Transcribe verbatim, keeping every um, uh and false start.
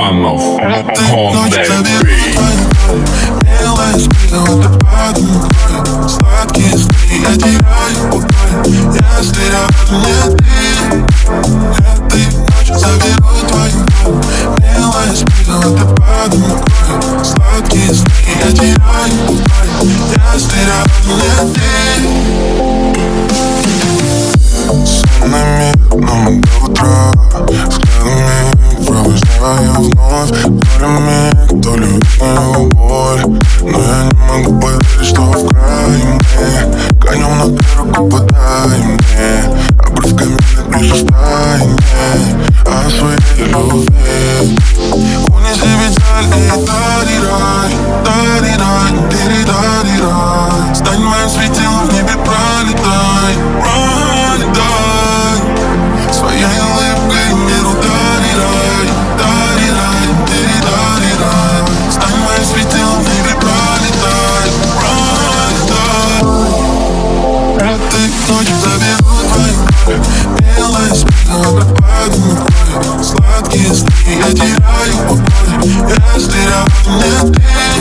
Романов on the beat. Милая, спина водопадом укроет. Сладкие сны я теряю покой, если рядом не ты. Этой ночью заберу твою боль. Милая, спина водопадом укроет. Сладкие сны я теряю покой, если рядом не ты. Сонными, но мы до утра взглядами провожаю вновь. То ли миг, то ли вечную боль, но я не могу поверить, что в край мы конем на дорогу, подай мне обрывками напишу стаями о своей любви. Унеси печаль и дари-рай, дари-рай, дири-дари-рай. Стань моим светилом в небе, пролетай, пролетай. Своей улыбкой миру дари-рай, дари-рай, дири-дари-рай. Стань моим светилом в небе, пролетай, пролетай. Этой ночью заберу твою боль. Милая, спина водопадом укроет. Сладкие сны я теряю покой, если рядом не ты.